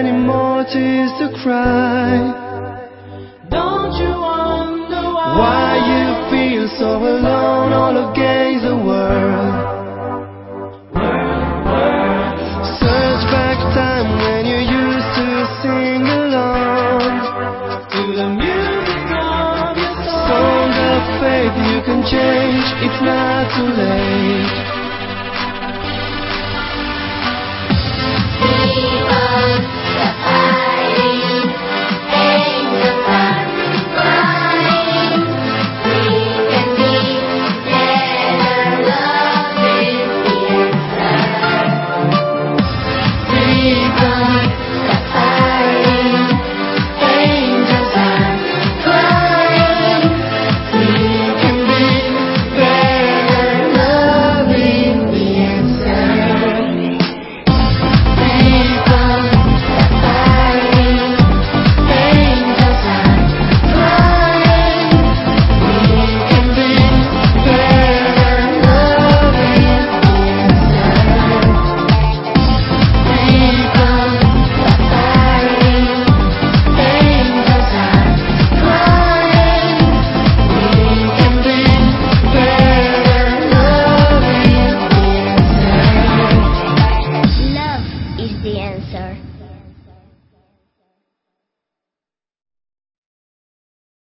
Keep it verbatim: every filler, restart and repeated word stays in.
any more tears to cry. Don't you wonder why? Why you feel so alone all against the world? World, world. Search back time when you used to sing along To the music of your song. songs of faith you can change, it's not too late.